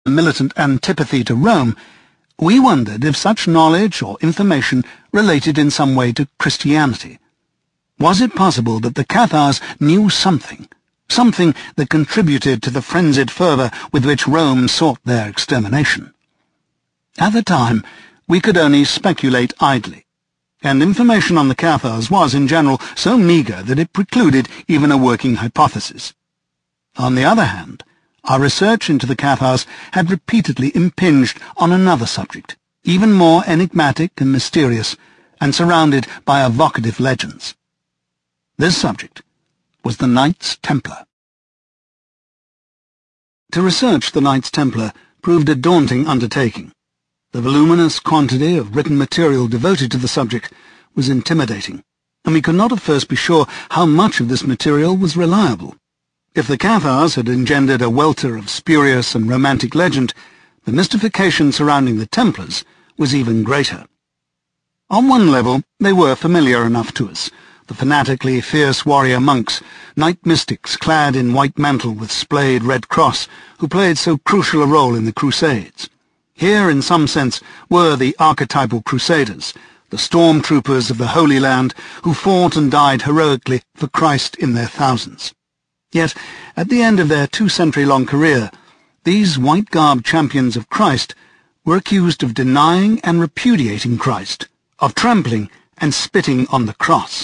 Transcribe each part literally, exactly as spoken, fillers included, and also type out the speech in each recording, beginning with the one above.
militant antipathy to Rome, we wondered if such knowledge or information related in some way to Christianity. Was it possible that the Cathars knew something, something that contributed to the frenzied fervour with which Rome sought their extermination? At the time, we could only speculate idly, and information on the Cathars was, in general, so meagre that it precluded even a working hypothesis. On the other hand, our research into the Cathars had repeatedly impinged on another subject, even more enigmatic and mysterious, and surrounded by evocative legends. This subject was the Knights Templar. To research the Knights Templar proved a daunting undertaking. The voluminous quantity of written material devoted to the subject was intimidating, and we could not at first be sure how much of this material was reliable. If the Cathars had engendered a welter of spurious and romantic legend, the mystification surrounding the Templars was even greater. On one level, they were familiar enough to us, the fanatically fierce warrior monks, knight mystics clad in white mantle with splayed red cross, who played so crucial a role in the Crusades. Here, in some sense, were the archetypal crusaders, the stormtroopers of the Holy Land, who fought and died heroically for Christ in their thousands. Yet, at the end of their two-century-long career, these white-garbed champions of Christ were accused of denying and repudiating Christ, of trampling and spitting on the cross.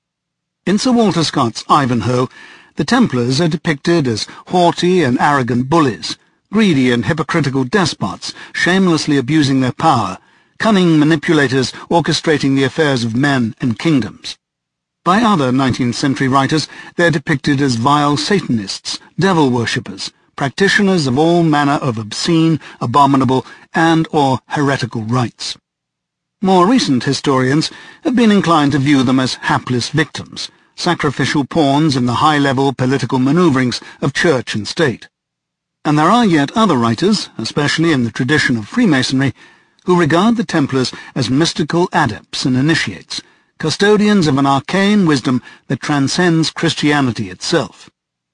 In Sir Walter Scott's Ivanhoe, the Templars are depicted as haughty and arrogant bullies, greedy and hypocritical despots, shamelessly abusing their power, cunning manipulators orchestrating the affairs of men and kingdoms. By other nineteenth century writers, they are depicted as vile Satanists, devil-worshippers, practitioners of all manner of obscene, abominable, and or heretical rites. More recent historians have been inclined to view them as hapless victims, sacrificial pawns in the high-level political manoeuvrings of church and state. And there are yet other writers, especially in the tradition of Freemasonry, who regard the Templars as mystical adepts and initiates, custodians of an arcane wisdom that transcends Christianity itself.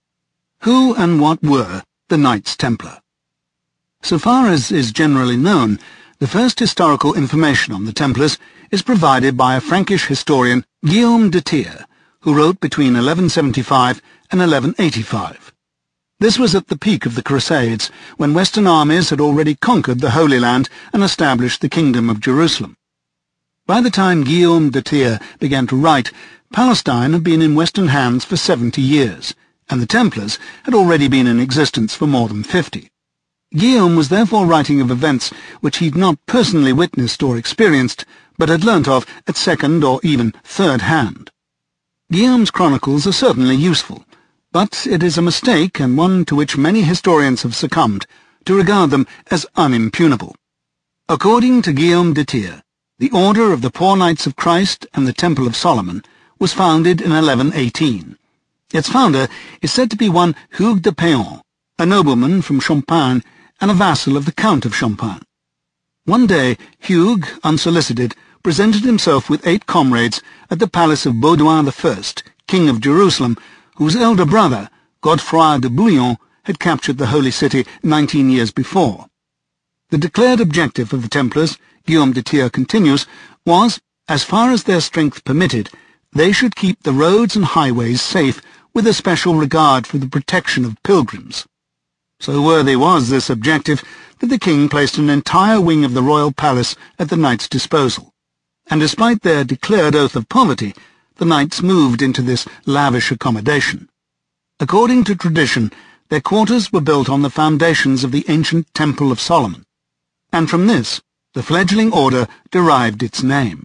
Who and what were the Knights Templar? So far as is generally known, the first historical information on the Templars is provided by a Frankish historian, Guillaume de Thiers, who wrote between eleven seventy-five and eleven eighty-five. This was at the peak of the Crusades, when Western armies had already conquered the Holy Land and established the Kingdom of Jerusalem. By the time Guillaume de Thiers began to write, Palestine had been in Western hands for seventy years, and the Templars had already been in existence for more than fifty. Guillaume was therefore writing of events which he'd not personally witnessed or experienced, but had learnt of at second or even third hand. Guillaume's chronicles are certainly useful, but it is a mistake, and one to which many historians have succumbed, to regard them as unimpugnable. According to Guillaume de Thiers, the Order of the Poor Knights of Christ and the Temple of Solomon was founded in eleven eighteen. Its founder is said to be one Hugues de Péan, a nobleman from Champagne and a vassal of the Count of Champagne. One day, Hugues, unsolicited, presented himself with eight comrades at the palace of Baudouin the First, King of Jerusalem, whose elder brother, Godefroy de Bouillon, had captured the Holy City nineteen years before. The declared objective of the Templars, Guillaume de Thiers continues, was, as far as their strength permitted, they should keep the roads and highways safe with a special regard for the protection of pilgrims. So worthy was this objective that the king placed an entire wing of the royal palace at the knights' disposal, and despite their declared oath of poverty, the knights moved into this lavish accommodation. According to tradition, their quarters were built on the foundations of the ancient Temple of Solomon, and from this the fledgling order derived its name.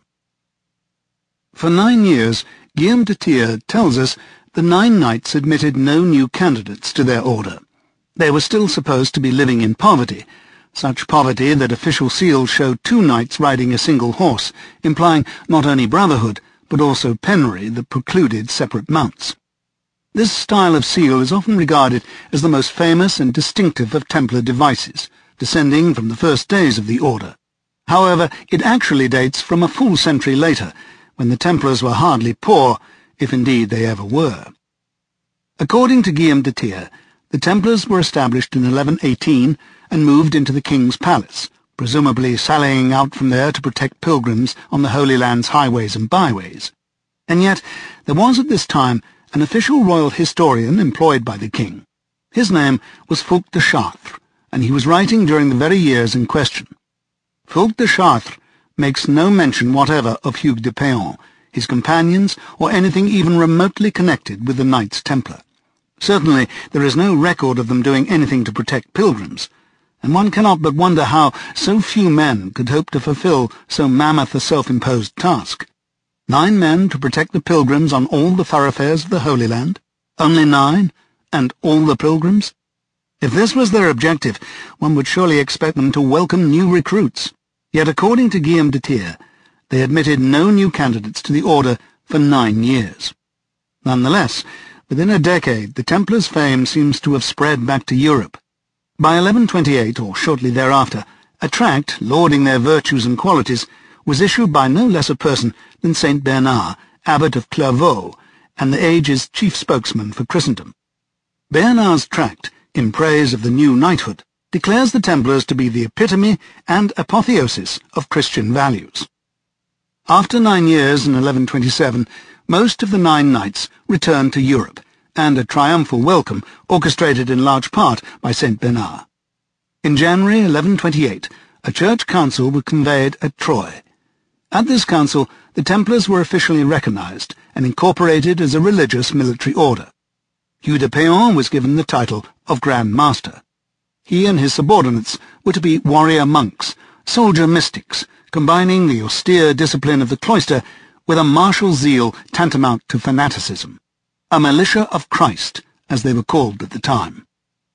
For nine years, Guillaume de Thiers tells us the nine knights admitted no new candidates to their order. They were still supposed to be living in poverty, such poverty that official seals showed two knights riding a single horse, implying not only brotherhood, but also penury that precluded separate mounts. This style of seal is often regarded as the most famous and distinctive of Templar devices, descending from the first days of the order. However, it actually dates from a full century later, when the Templars were hardly poor, if indeed they ever were. According to Guillaume de Thiers, the Templars were established in eleven eighteen and moved into the king's palace, presumably sallying out from there to protect pilgrims on the Holy Land's highways and byways. And yet there was at this time an official royal historian employed by the king. His name was Fulk de Chartres, and he was writing during the very years in question. Fulk de Chartres makes no mention whatever of Hugues de Péan, his companions, or anything even remotely connected with the Knights Templar. Certainly there is no record of them doing anything to protect pilgrims, and one cannot but wonder how so few men could hope to fulfill so mammoth a self-imposed task. Nine men to protect the pilgrims on all the thoroughfares of the Holy Land? Only nine? And all the pilgrims? If this was their objective, one would surely expect them to welcome new recruits. Yet according to Guillaume de Thiers, they admitted no new candidates to the order for nine years. Nonetheless, within a decade, the Templars' fame seems to have spread back to Europe. By eleven twenty-eight, or shortly thereafter, a tract lauding their virtues and qualities was issued by no less a person than Saint Bernard, abbot of Clairvaux, and the age's chief spokesman for Christendom. Bernard's tract, in praise of the new knighthood, declares the Templars to be the epitome and apotheosis of Christian values. After nine years in eleven twenty-seven, most of the nine knights returned to Europe, and a triumphal welcome orchestrated in large part by Saint Bernard. In January eleven twenty-eight, a church council was convened at Troyes. At this council, the Templars were officially recognized and incorporated as a religious military order. Hugh de Péan was given the title of Grand Master. He and his subordinates were to be warrior monks, soldier mystics, combining the austere discipline of the cloister with a martial zeal tantamount to fanaticism. A militia of Christ, as they were called at the time.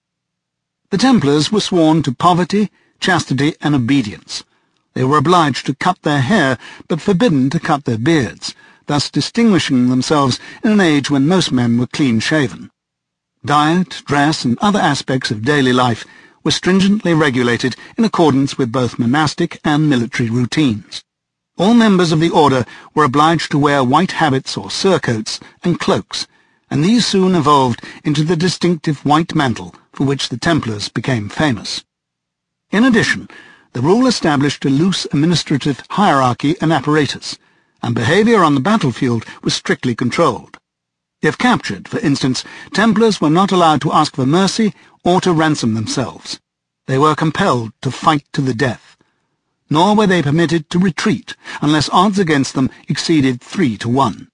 The Templars were sworn to poverty, chastity, and obedience. They were obliged to cut their hair, but forbidden to cut their beards, thus distinguishing themselves in an age when most men were clean-shaven. Diet, dress, and other aspects of daily life were stringently regulated in accordance with both monastic and military routines. All members of the order were obliged to wear white habits or surcoats and cloaks, and these soon evolved into the distinctive white mantle for which the Templars became famous. In addition, the rule established a loose administrative hierarchy and apparatus, and behavior on the battlefield was strictly controlled. If captured, for instance, Templars were not allowed to ask for mercy or to ransom themselves. They were compelled to fight to the death. Nor were they permitted to retreat unless odds against them exceeded three to one.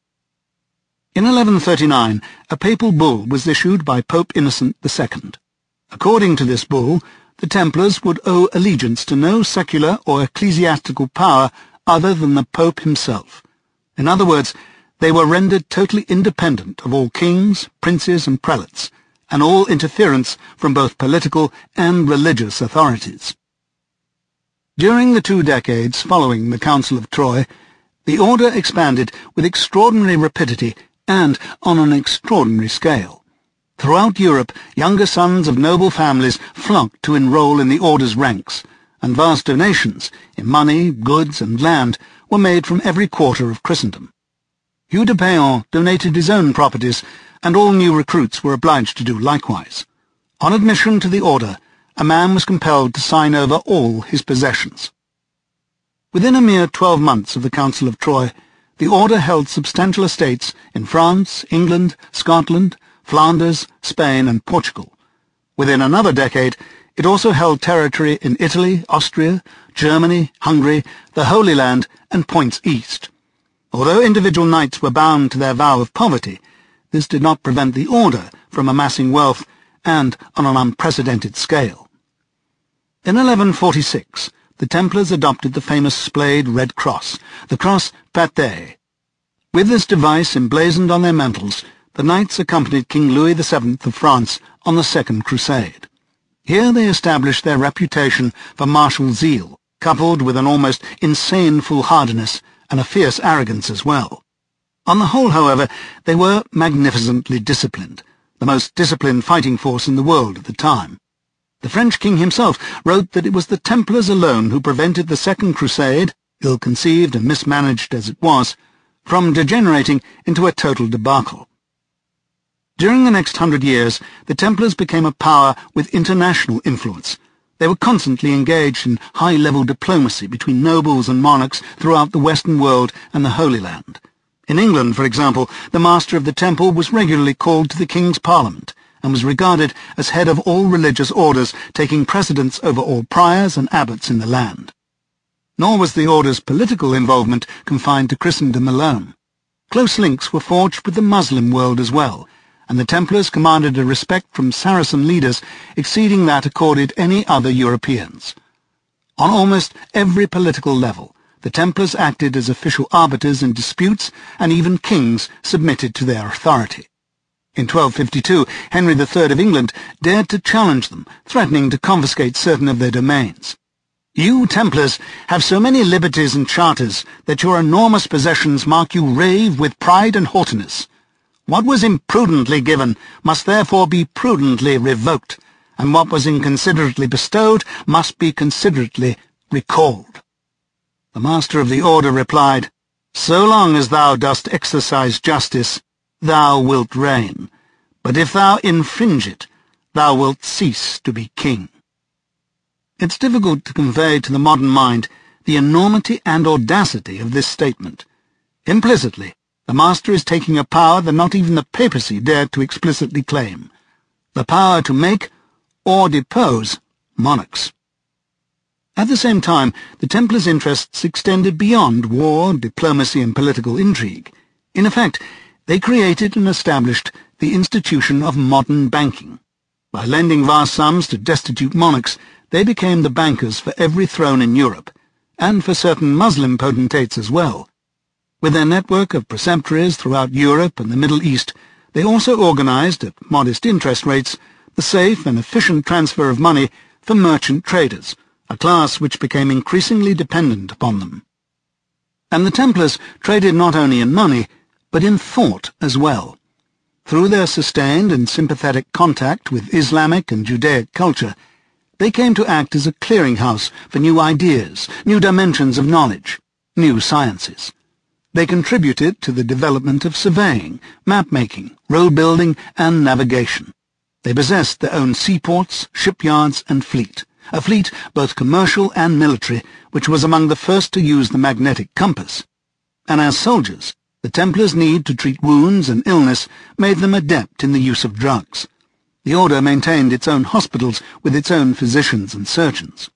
In eleven thirty-nine, a papal bull was issued by Pope Innocent the Second. According to this bull, the Templars would owe allegiance to no secular or ecclesiastical power other than the Pope himself. In other words, they were rendered totally independent of all kings, princes, and prelates, and all interference from both political and religious authorities. During the two decades following the Council of Troyes, the order expanded with extraordinary rapidity and on an extraordinary scale. Throughout Europe, younger sons of noble families flocked to enroll in the order's ranks, and vast donations, in money, goods, and land, were made from every quarter of Christendom. Hugh de Péan donated his own properties, and all new recruits were obliged to do likewise. On admission to the order, a man was compelled to sign over all his possessions. Within a mere twelve months of the Council of Troyes, the order held substantial estates in France, England, Scotland, Flanders, Spain, and Portugal. Within another decade, it also held territory in Italy, Austria, Germany, Hungary, the Holy Land, and points east. Although individual knights were bound to their vow of poverty, this did not prevent the order from amassing wealth, and on an unprecedented scale. In eleven forty-six, the Templars adopted the famous splayed red cross, the cross Patay. With this device emblazoned on their mantles, the knights accompanied King Louis the Seventh of France on the Second Crusade. Here they established their reputation for martial zeal, coupled with an almost insane foolhardiness and a fierce arrogance as well. On the whole, however, they were magnificently disciplined, the most disciplined fighting force in the world at the time. The French king himself wrote that it was the Templars alone who prevented the Second Crusade, ill-conceived and mismanaged as it was, from degenerating into a total debacle. During the next hundred years, the Templars became a power with international influence. They were constantly engaged in high-level diplomacy between nobles and monarchs throughout the Western world and the Holy Land. In England, for example, the Master of the Temple was regularly called to the King's Parliament and was regarded as head of all religious orders, taking precedence over all priors and abbots in the land. Nor was the order's political involvement confined to Christendom alone. Close links were forged with the Muslim world as well, and the Templars commanded a respect from Saracen leaders exceeding that accorded any other Europeans. On almost every political level, the Templars acted as official arbiters in disputes, and even kings submitted to their authority. In twelve fifty-two, Henry the Third of England dared to challenge them, threatening to confiscate certain of their domains. "You Templars have so many liberties and charters that your enormous possessions mark you rave with pride and haughtiness. What was imprudently given must therefore be prudently revoked, and what was inconsiderately bestowed must be considerately recalled." The Master of the Order replied, "So long as thou dost exercise justice, thou wilt reign, but if thou infringe it, thou wilt cease to be king." It's difficult to convey to the modern mind the enormity and audacity of this statement. Implicitly, the Master is taking a power that not even the papacy dared to explicitly claim, the power to make or depose monarchs. At the same time, the Templars' interests extended beyond war, diplomacy, and political intrigue. In effect, they created and established the institution of modern banking. By lending vast sums to destitute monarchs, they became the bankers for every throne in Europe, and for certain Muslim potentates as well. With their network of preceptories throughout Europe and the Middle East, they also organized, at modest interest rates, the safe and efficient transfer of money for merchant traders, a class which became increasingly dependent upon them. And the Templars traded not only in money, but in thought as well. Through their sustained and sympathetic contact with Islamic and Judaic culture, they came to act as a clearinghouse for new ideas, new dimensions of knowledge, new sciences. They contributed to the development of surveying, map-making, road-building, and navigation. They possessed their own seaports, shipyards, and fleet, a fleet both commercial and military, which was among the first to use the magnetic compass. And as soldiers, the Templars' need to treat wounds and illness made them adept in the use of drugs. The order maintained its own hospitals with its own physicians and surgeons.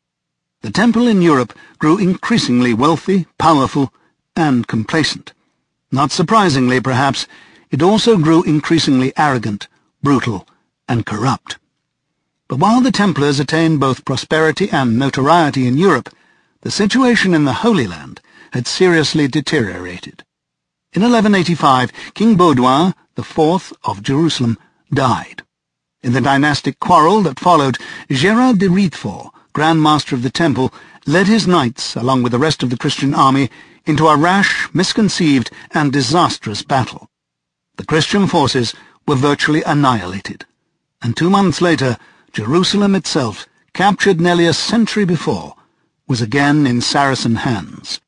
The Temple in Europe grew increasingly wealthy, powerful, and complacent. Not surprisingly, perhaps, it also grew increasingly arrogant, brutal, and corrupt. But while the Templars attained both prosperity and notoriety in Europe, the situation in the Holy Land had seriously deteriorated. In eleven eighty-five, King Baudouin the Fourth of Jerusalem died. In the dynastic quarrel that followed, Gerard de Riedfort, Grand Master of the Temple, led his knights, along with the rest of the Christian army, into a rash, misconceived, and disastrous battle. The Christian forces were virtually annihilated, and two months later, Jerusalem itself, captured nearly a century before, was again in Saracen hands.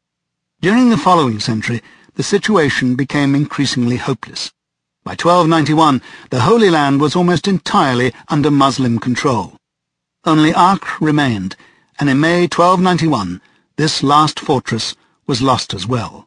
During the following century, the situation became increasingly hopeless. By twelve ninety-one, the Holy Land was almost entirely under Muslim control. Only Acre remained, and in May twelve ninety-one, this last fortress was lost as well.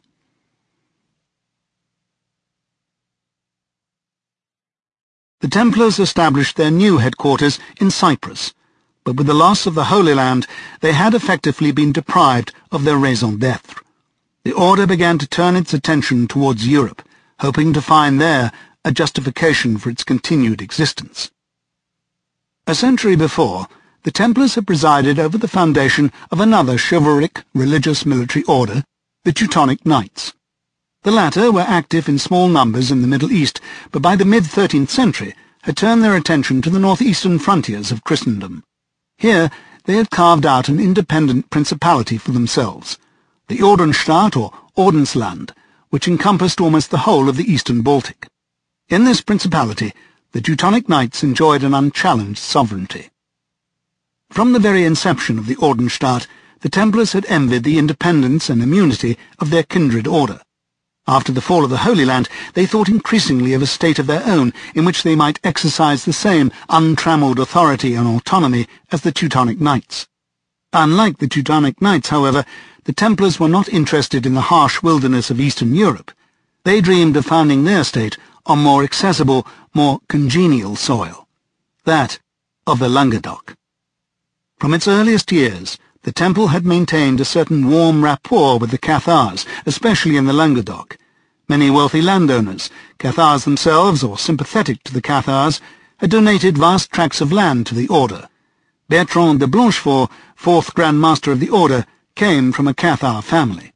The Templars established their new headquarters in Cyprus, but with the loss of the Holy Land, they had effectively been deprived of their raison d'etre. The order began to turn its attention towards Europe, hoping to find there a justification for its continued existence. A century before, the Templars had presided over the foundation of another chivalric religious military order, the Teutonic Knights. The latter were active in small numbers in the Middle East, but by the mid-thirteenth century had turned their attention to the northeastern frontiers of Christendom. Here they had carved out an independent principality for themselves, the Ordensstaat or Ordensland, which encompassed almost the whole of the eastern Baltic. In this principality, the Teutonic Knights enjoyed an unchallenged sovereignty. From the very inception of the Ordensstaat, the Templars had envied the independence and immunity of their kindred order. After the fall of the Holy Land, they thought increasingly of a state of their own in which they might exercise the same untrammeled authority and autonomy as the Teutonic Knights. Unlike the Teutonic Knights, however, the Templars were not interested in the harsh wilderness of Eastern Europe. They dreamed of founding their state on more accessible, more congenial soil, that of the Languedoc. From its earliest years, the Temple had maintained a certain warm rapport with the Cathars, especially in the Languedoc. Many wealthy landowners, Cathars themselves or sympathetic to the Cathars, had donated vast tracts of land to the order. Bertrand de Blanchefort, fourth Grand Master of the order, came from a Cathar family.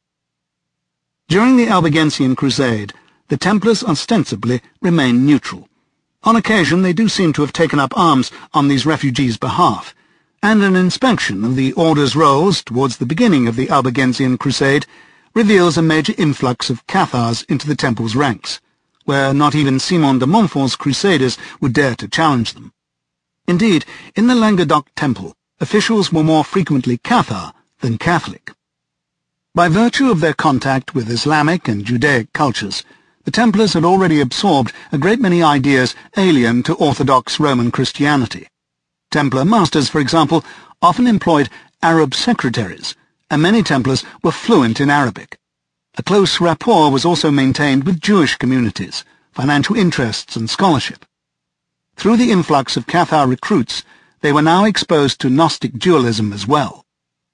During the Albigensian Crusade, the Templars ostensibly remained neutral. On occasion they do seem to have taken up arms on these refugees' behalf, and an inspection of the order's rolls towards the beginning of the Albigensian Crusade reveals a major influx of Cathars into the Temple's ranks, where not even Simon de Montfort's crusaders would dare to challenge them. Indeed, in the Languedoc Temple, officials were more frequently Cathar than Catholic. By virtue of their contact with Islamic and Judaic cultures, the Templars had already absorbed a great many ideas alien to Orthodox Roman Christianity. Templar masters, for example, often employed Arab secretaries, and many Templars were fluent in Arabic. A close rapport was also maintained with Jewish communities, financial interests and scholarship. Through the influx of Cathar recruits, they were now exposed to Gnostic dualism as well.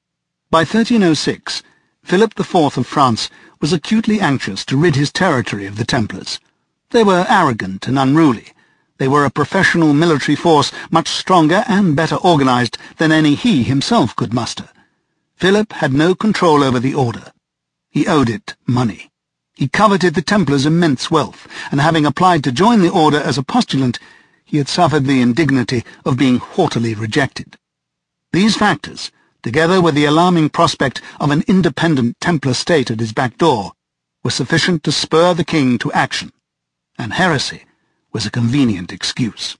By thirteen oh six, Philip the Fourth of France was acutely anxious to rid his territory of the Templars. They were arrogant and unruly. They were a professional military force much stronger and better organized than any he himself could muster. Philip had no control over the order. He owed it money. He coveted the Templars' immense wealth, and having applied to join the order as a postulant, he had suffered the indignity of being haughtily rejected. These factors, together with the alarming prospect of an independent Templar state at his back door, were sufficient to spur the king to action, and heresy was a convenient excuse.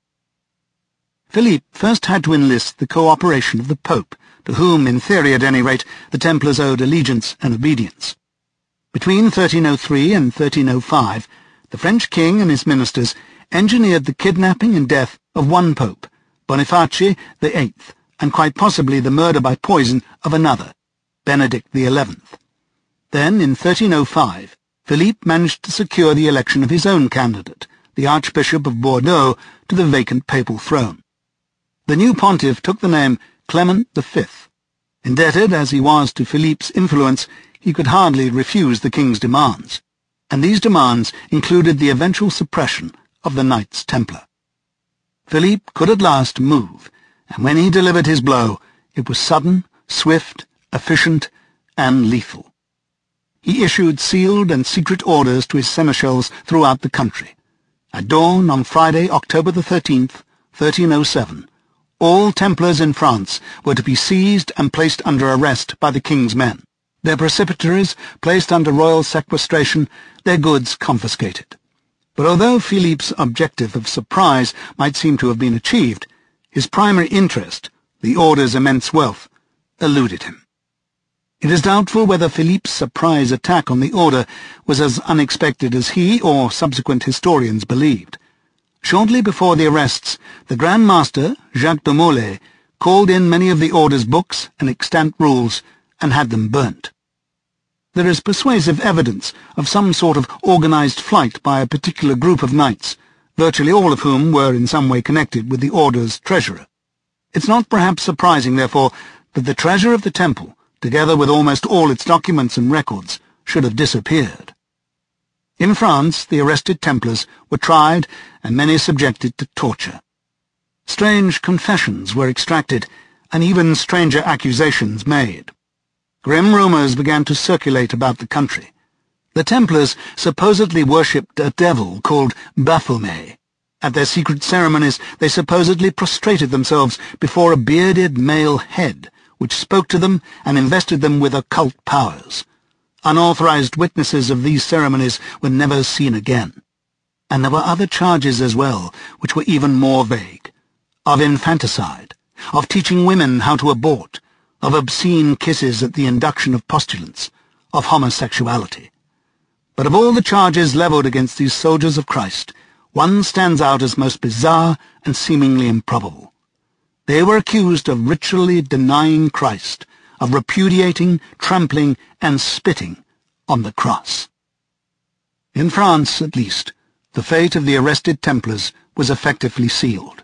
Philippe first had to enlist the cooperation of the Pope, to whom, in theory at any rate, the Templars owed allegiance and obedience. Between thirteen oh three and thirteen oh five, the French king and his ministers engineered the kidnapping and death of one pope, Boniface the Eighth, and quite possibly the murder by poison of another, Benedict the Eleventh. Then, in thirteen oh five, Philippe managed to secure the election of his own candidate, the Archbishop of Bordeaux, to the vacant papal throne. The new pontiff took the name Clement the Fifth. Indebted as he was to Philippe's influence, he could hardly refuse the king's demands, and these demands included the eventual suppression of the Knights Templar. Philippe could at last move, and when he delivered his blow, it was sudden, swift, efficient, and lethal. He issued sealed and secret orders to his seneschals throughout the country. At dawn on Friday, October the thirteenth, thirteen oh seven, all Templars in France were to be seized and placed under arrest by the king's men, their precipitaries placed under royal sequestration, their goods confiscated. But although Philippe's objective of surprise might seem to have been achieved, his primary interest, the order's immense wealth, eluded him. It is doubtful whether Philippe's surprise attack on the order was as unexpected as he or subsequent historians believed. Shortly before the arrests, the Grand Master, Jacques de Molay, called in many of the order's books and extant rules and had them burnt. There is persuasive evidence of some sort of organized flight by a particular group of knights, virtually all of whom were in some way connected with the order's treasurer. It's not perhaps surprising, therefore, that the treasure of the temple, together with almost all its documents and records, should have disappeared. In France, the arrested Templars were tried and many subjected to torture. Strange confessions were extracted, and even stranger accusations made. Grim rumors began to circulate about the country. The Templars supposedly worshipped a devil called Baphomet. At their secret ceremonies, they supposedly prostrated themselves before a bearded male head, which spoke to them and invested them with occult powers. Unauthorized witnesses of these ceremonies were never seen again. And there were other charges as well, which were even more vague, of infanticide, of teaching women how to abort, of obscene kisses at the induction of postulants, of homosexuality. But of all the charges levelled against these soldiers of Christ, one stands out as most bizarre and seemingly improbable. They were accused of ritually denying Christ, of repudiating, trampling, and spitting on the cross. In France, at least, the fate of the arrested Templars was effectively sealed.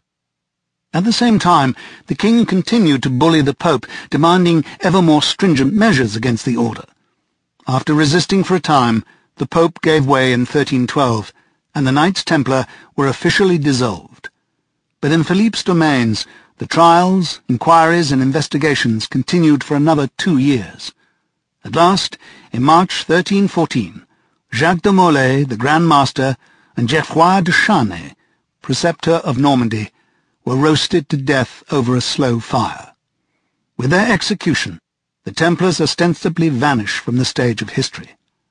At the same time, the king continued to bully the Pope, demanding ever more stringent measures against the order. After resisting for a time, the Pope gave way in thirteen twelve, and the Knights Templar were officially dissolved. But in Philippe's domains, the trials, inquiries, and investigations continued for another two years. At last, in March thirteen fourteen, Jacques de Molay, the Grand Master, and Geoffroy de Charnay, preceptor of Normandy, were roasted to death over a slow fire. With their execution, the Templars ostensibly vanished from the stage of history.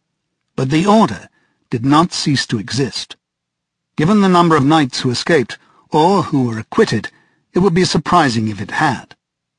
But the order did not cease to exist. Given the number of knights who escaped, or who were acquitted, it would be surprising if it had.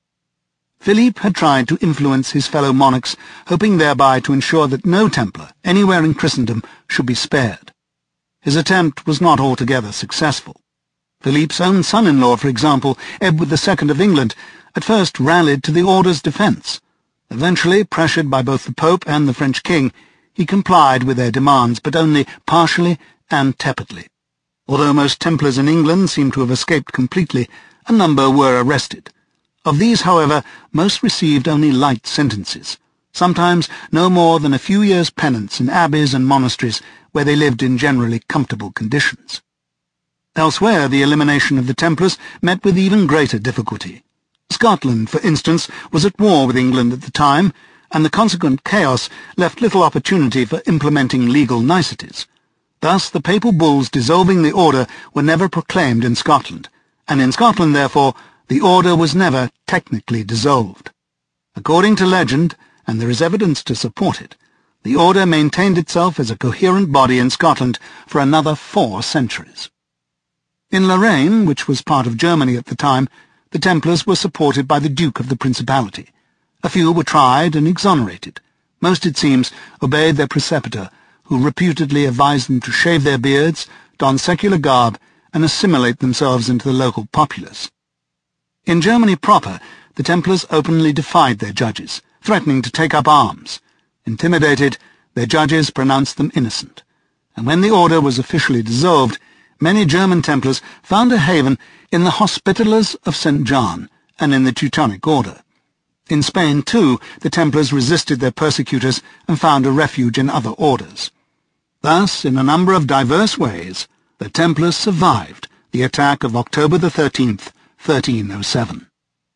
Philippe had tried to influence his fellow monarchs, hoping thereby to ensure that no Templar, anywhere in Christendom, should be spared. His attempt was not altogether successful. Philippe's own son-in-law, for example, Edward the Second of England, at first rallied to the order's defence. Eventually, pressured by both the Pope and the French king, he complied with their demands, but only partially and tepidly. Although most Templars in England seem to have escaped completely, a number were arrested. Of these, however, most received only light sentences, sometimes no more than a few years' penance in abbeys and monasteries where they lived in generally comfortable conditions. Elsewhere, the elimination of the Templars met with even greater difficulty. Scotland, for instance, was at war with England at the time, and the consequent chaos left little opportunity for implementing legal niceties. Thus, the papal bulls dissolving the order were never proclaimed in Scotland, and in Scotland, therefore, the order was never technically dissolved. According to legend, and there is evidence to support it, the order maintained itself as a coherent body in Scotland for another four centuries. In Lorraine, which was part of Germany at the time, the Templars were supported by the Duke of the Principality. A few were tried and exonerated. Most, it seems, obeyed their preceptor, who reputedly advised them to shave their beards, don secular garb, and assimilate themselves into the local populace. In Germany proper, the Templars openly defied their judges, threatening to take up arms. Intimidated, their judges pronounced them innocent, and when the order was officially dissolved, many German Templars found a haven in the Hospitallers of Saint John and in the Teutonic Order. In Spain, too, the Templars resisted their persecutors and found a refuge in other orders. Thus, in a number of diverse ways, the Templars survived the attack of October the thirteenth, thirteen oh seven.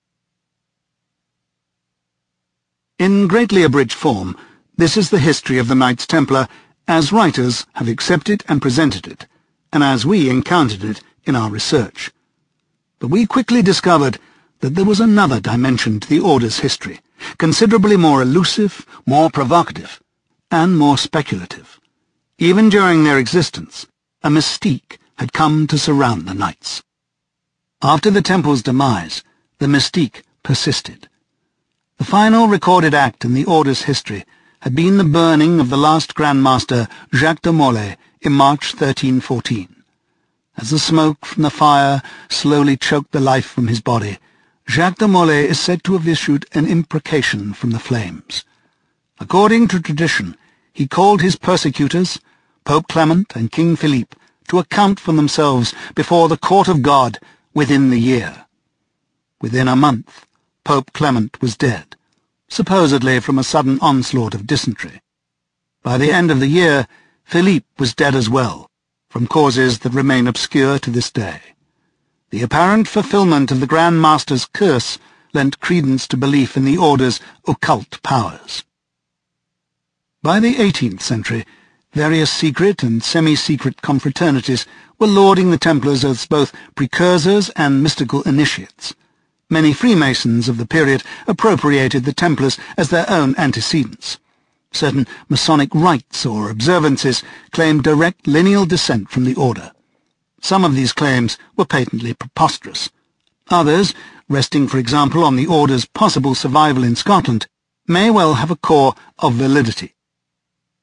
In greatly abridged form, this is the history of the Knights Templar as writers have accepted and presented it, and as we encountered it in our research. But we quickly discovered that there was another dimension to the Order's history, considerably more elusive, more provocative, and more speculative. Even during their existence, a mystique had come to surround the Knights. After the Temple's demise, the mystique persisted. The final recorded act in the Order's history had been the burning of the last Grand Master, Jacques de Molay, in March thirteen fourteen. As the smoke from the fire slowly choked the life from his body, Jacques de Molay is said to have issued an imprecation from the flames. According to tradition, he called his persecutors, Pope Clement and King Philippe, to account for themselves before the court of God within the year. Within a month, Pope Clement was dead, supposedly from a sudden onslaught of dysentery. By the end of the year, Philippe was dead as well, from causes that remain obscure to this day. The apparent fulfillment of the Grand Master's curse lent credence to belief in the Order's occult powers. By the eighteenth century, various secret and semi-secret confraternities were lauding the Templars as both precursors and mystical initiates. Many Freemasons of the period appropriated the Templars as their own antecedents. Certain Masonic rites or observances claimed direct lineal descent from the Order. Some of these claims were patently preposterous. Others, resting for example on the Order's possible survival in Scotland, may well have a core of validity.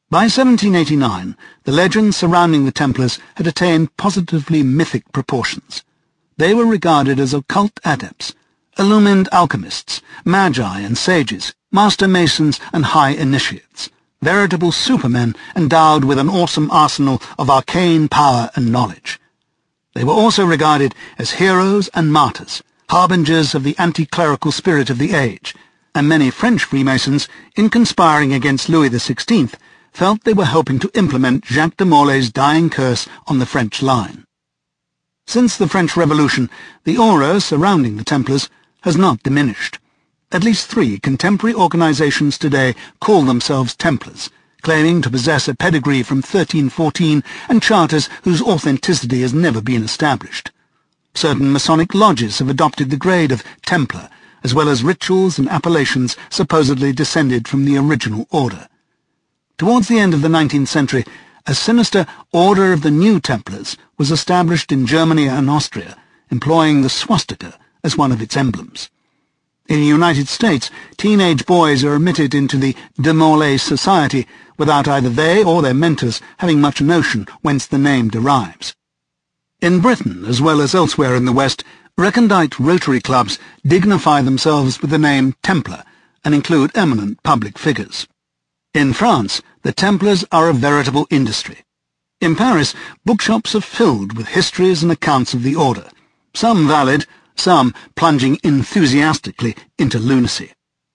By seventeen eighty-nine, the legends surrounding the Templars had attained positively mythic proportions. They were regarded as occult adepts, illumined alchemists, magi and sages, master masons and high initiates, veritable supermen endowed with an awesome arsenal of arcane power and knowledge. They were also regarded as heroes and martyrs, harbingers of the anti-clerical spirit of the age, and many French Freemasons, in conspiring against Louis the Sixteenth, felt they were helping to implement Jacques de Molay's dying curse on the French line. Since the French Revolution, the aura surrounding the Templars has not diminished. At least three contemporary organizations today call themselves Templars, claiming to possess a pedigree from thirteen fourteen and charters whose authenticity has never been established. Certain Masonic lodges have adopted the grade of Templar, as well as rituals and appellations supposedly descended from the original order. Towards the end of the nineteenth century, a sinister Order of the New Templars was established in Germany and Austria, employing the swastika as one of its emblems. In the United States, teenage boys are admitted into the De Molay Society without either they or their mentors having much notion whence the name derives. In Britain, as well as elsewhere in the West, recondite Rotary clubs dignify themselves with the name Templar and include eminent public figures. In France, the Templars are a veritable industry. In Paris, bookshops are filled with histories and accounts of the order, some valid, some plunging enthusiastically into lunacy.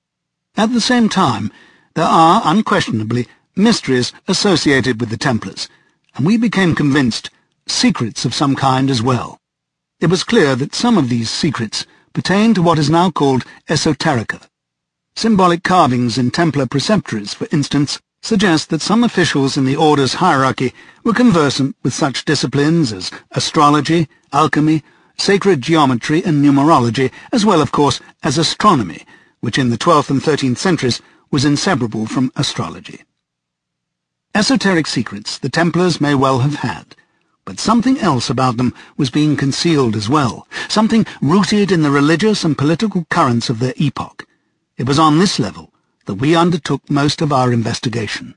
At the same time, there are, unquestionably, mysteries associated with the Templars, and we became convinced secrets of some kind as well. It was clear that some of these secrets pertain to what is now called esoterica. Symbolic carvings in Templar preceptories, for instance, suggest that some officials in the order's hierarchy were conversant with such disciplines as astrology, alchemy, sacred geometry and numerology, as well, of course, as astronomy, which in the twelfth and thirteenth centuries was inseparable from astrology. Esoteric secrets the Templars may well have had, but something else about them was being concealed as well, something rooted in the religious and political currents of their epoch. It was on this level that we undertook most of our investigation.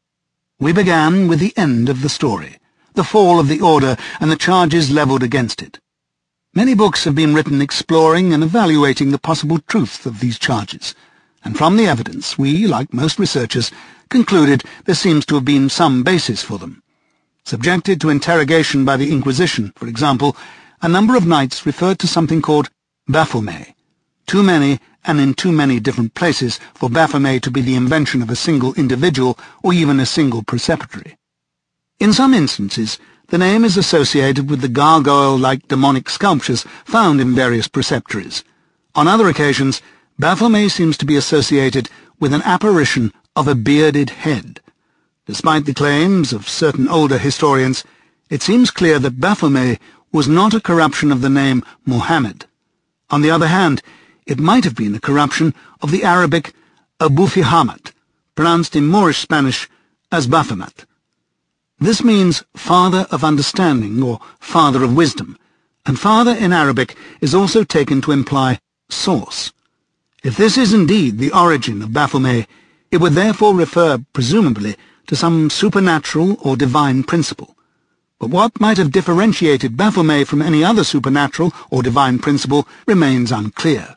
We began with the end of the story, the fall of the order and the charges levelled against it. Many books have been written exploring and evaluating the possible truth of these charges, and from the evidence we, like most researchers, concluded there seems to have been some basis for them. Subjected to interrogation by the Inquisition, for example, a number of knights referred to something called Baphomet, too many and in too many different places for Baphomet to be the invention of a single individual or even a single preceptory. In some instances, the name is associated with the gargoyle-like demonic sculptures found in various preceptories. On other occasions, Baphomet seems to be associated with an apparition of a bearded head. Despite the claims of certain older historians, it seems clear that Baphomet was not a corruption of the name Mohammed. On the other hand, it might have been a corruption of the Arabic Abu Fihamat, pronounced in Moorish Spanish as Baphomet. This means father of understanding or father of wisdom, and father in Arabic is also taken to imply source. If this is indeed the origin of Baphomet, it would therefore refer, presumably, to some supernatural or divine principle. But what might have differentiated Baphomet from any other supernatural or divine principle remains unclear.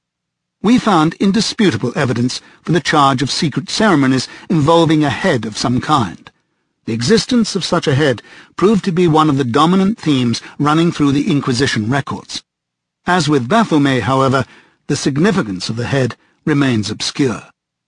We found indisputable evidence for the charge of secret ceremonies involving a head of some kind. The existence of such a head proved to be one of the dominant themes running through the Inquisition records. As with Baphomet, however, the significance of the head remains obscure.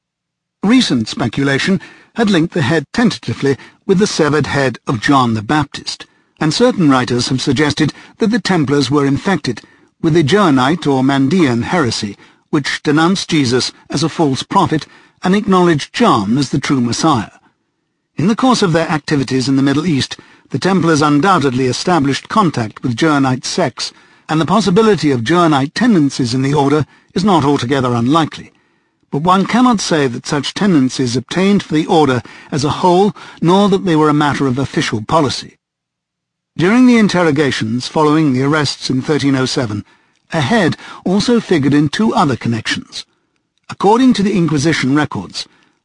Recent speculation had linked the head tentatively with the severed head of John the Baptist, and certain writers have suggested that the Templars were infected with the Johannite or Mandean heresy, which denounced Jesus as a false prophet and acknowledged John as the true Messiah. In the course of their activities in the Middle East, the Templars undoubtedly established contact with Johannite sects, and the possibility of Johannite tendencies in the order is not altogether unlikely. But one cannot say that such tendencies obtained for the order as a whole, nor that they were a matter of official policy. During the interrogations following the arrests in thirteen oh seven, a head also figured in two other connections. According to the Inquisition records,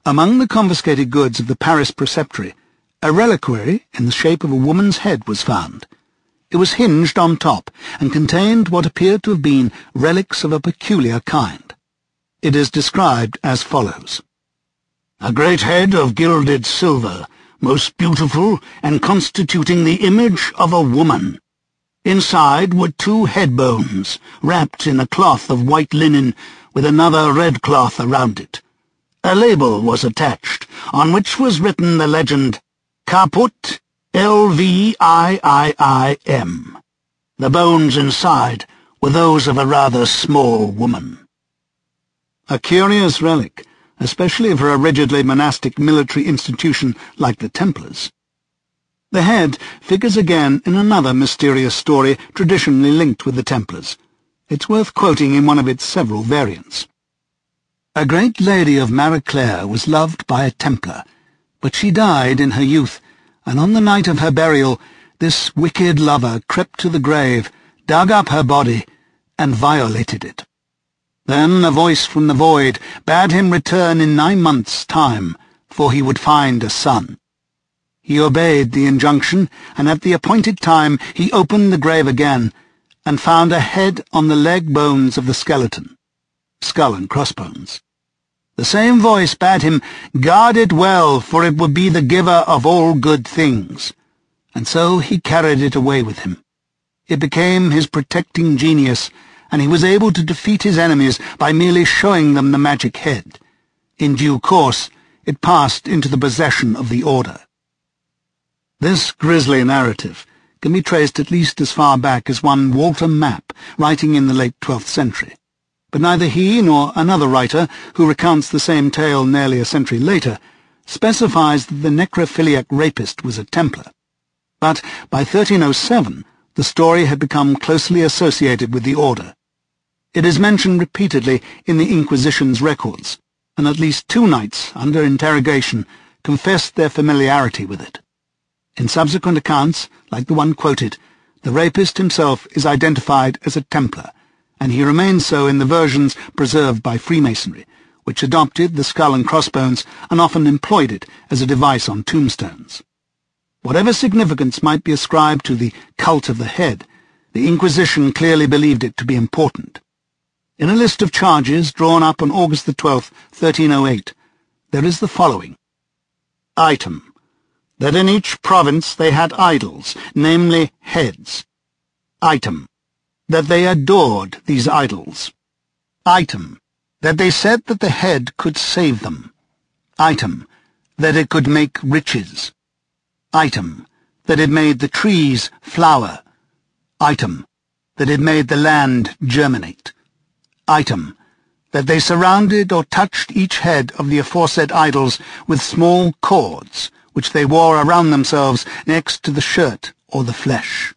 Among the confiscated goods of the Paris preceptory, a reliquary in the shape of a woman's head was found. It was hinged on top and contained what appeared to have been relics of a peculiar kind. It is described as follows. A great head of gilded silver, most beautiful and constituting the image of a woman. Inside were two head bones, wrapped in a cloth of white linen with another red cloth around it. A label was attached, on which was written the legend, Caput L V I I I M. The bones inside were those of a rather small woman. A curious relic, especially for a rigidly monastic military institution like the Templars. The head figures again in another mysterious story traditionally linked with the Templars. It's worth quoting in one of its several variants. A great lady of Mariclaire was loved by a Templar, but she died in her youth, and on the night of her burial this wicked lover crept to the grave, dug up her body, and violated it. Then a voice from the void bade him return in nine months' time, for he would find a son. He obeyed the injunction, and at the appointed time he opened the grave again, and found a head on the leg bones of the skeleton, skull and crossbones. The same voice bade him guard it well, for it would be the giver of all good things. And so he carried it away with him. It became his protecting genius, and he was able to defeat his enemies by merely showing them the magic head. In due course, it passed into the possession of the Order. This grisly narrative can be traced at least as far back as one Walter Map, writing in the late twelfth century. But neither he nor another writer, who recounts the same tale nearly a century later, specifies that the necrophiliac rapist was a Templar. But by thirteen oh seven, the story had become closely associated with the Order. It is mentioned repeatedly in the Inquisition's records, and at least two knights, under interrogation, confessed their familiarity with it. In subsequent accounts, like the one quoted, the rapist himself is identified as a Templar, and he remains so in the versions preserved by Freemasonry, which adopted the skull and crossbones and often employed it as a device on tombstones. Whatever significance might be ascribed to the cult of the head, the Inquisition clearly believed it to be important. In a list of charges drawn up on August the twelfth, thirteen oh eight, there is the following. Item. That in each province they had idols, namely heads. Item. That they adored these idols. Item. That they said that the head could save them. Item. That it could make riches. Item. That it made the trees flower. Item. That it made the land germinate. Item. That they surrounded or touched each head of the aforesaid idols with small cords, which they wore around themselves next to the shirt or the flesh.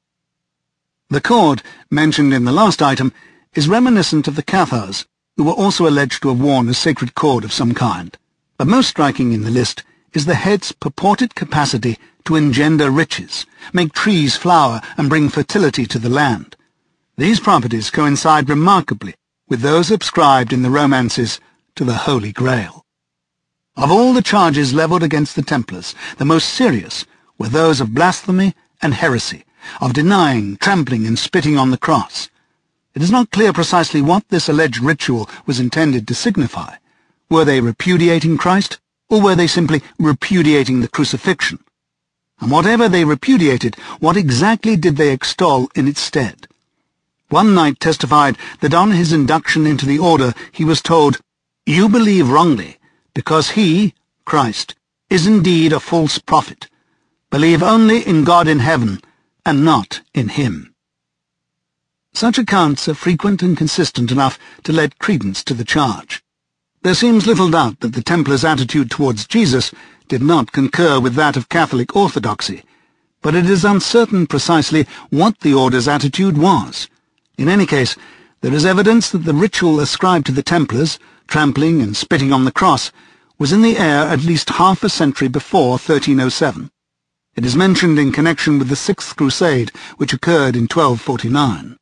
The cord, mentioned in the last item, is reminiscent of the Cathars, who were also alleged to have worn a sacred cord of some kind. But most striking in the list is the head's purported capacity to engender riches, make trees flower, and bring fertility to the land. These properties coincide remarkably with those ascribed in the romances to the Holy Grail. Of all the charges levelled against the Templars, the most serious were those of blasphemy and heresy, of denying, trampling, and spitting on the cross. It is not clear precisely what this alleged ritual was intended to signify. Were they repudiating Christ, or were they simply repudiating the crucifixion? And whatever they repudiated, what exactly did they extol in its stead? One knight testified that on his induction into the order he was told, "You believe wrongly, because he, Christ, is indeed a false prophet. Believe only in God in heaven, and not in him." Such accounts are frequent and consistent enough to lend credence to the charge. There seems little doubt that the Templars' attitude towards Jesus did not concur with that of Catholic orthodoxy, but it is uncertain precisely what the order's attitude was. In any case, there is evidence that the ritual ascribed to the Templars, trampling and spitting on the cross, was in the air at least half a century before thirteen oh seven. It is mentioned in connection with the Sixth Crusade, which occurred in twelve forty-nine.